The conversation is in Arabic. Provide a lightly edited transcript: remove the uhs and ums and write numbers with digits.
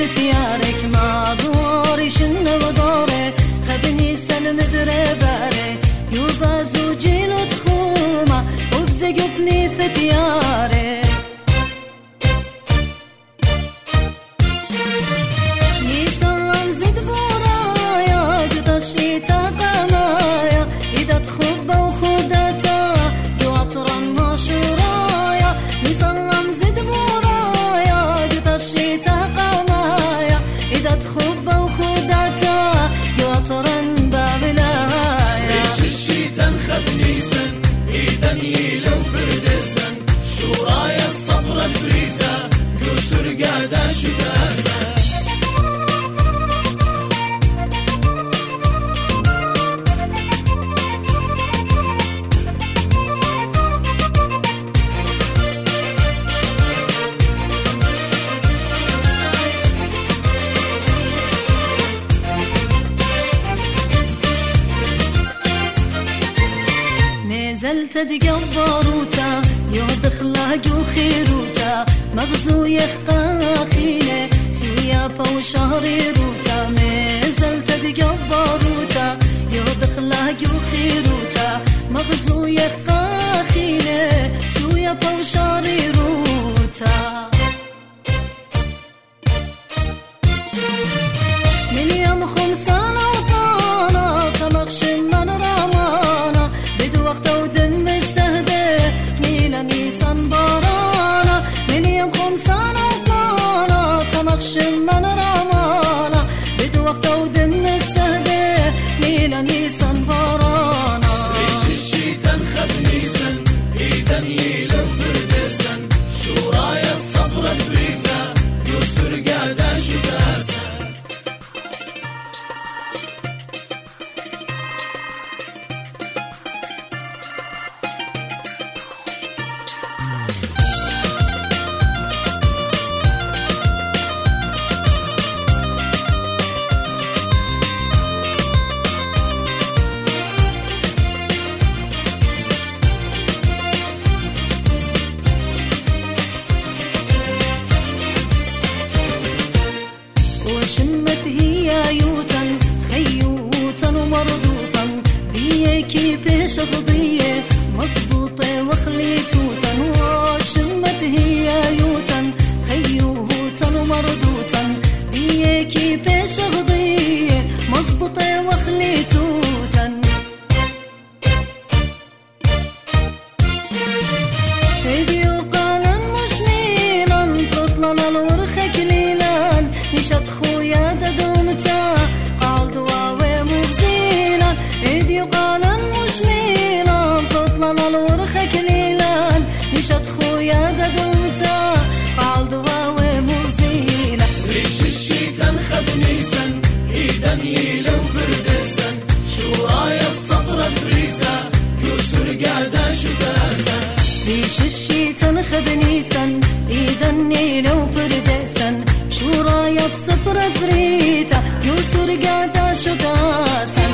فتيارك ما دوري شنو ودوري خبني سلم درباري يوبا زوجي لتخومة وبزقتني فتياري نيسر رمزي دبورايا قدشي تاقمايا إذا تخب وخدتا يوطرا مشورايا نيسر رمزي دبورايا قدشي تاقمايا إذا تخب وخدتا يوطرا بابلايا ليش الشيطان خبني سن إيدني لو بردسن شورايا صبرا بريتا يسر قادا شداسا نزلت دقبروتا يود خلاق وخيروتا مغزو يخقاخينه سويابا وشهري روتا نزلت دقبروتا يود خلاق وخيروتا مغزو يخقاخينه سويابا وشهري روتا من يوم خمسانة وطانا طمقش من رمانا بدو وقت ودم السهدة نيلا نيسان بارانا من يوم خمسانة وطانا طمقش من رمانا بدو وقت ودم السهدة نيلا نيسان بارانا ليش الشيطان خبني سن إيدني لو بردسن شورايا صبرا بريتا يسر قادا شداسا وشمت هي يوتا خيوتا ومردوتا بيكي بيش غضية مظبوطة وخليتوتا وشمت هي يوتا خيوتا ومردوتا بيكي بيش غضية مظبوطة وخليتوتا فيديو قالا مش ميلا بطلنا الورخة كليلا نشط خويا ددومتا قال دواوي مغزيلا فيديو قالا مش ميلا بطلنا الورخة كليلا نشط خويا ددومتا قال دواوي مغزيلا ليش الشيطان خبني سن إيدني لو بردسن شورايا صبرا بريتا يسر قادا شداسا ليش الشيطان خبني سن إيدني لو بردسن شورايا صبرا بريتا يسر قادا شداسا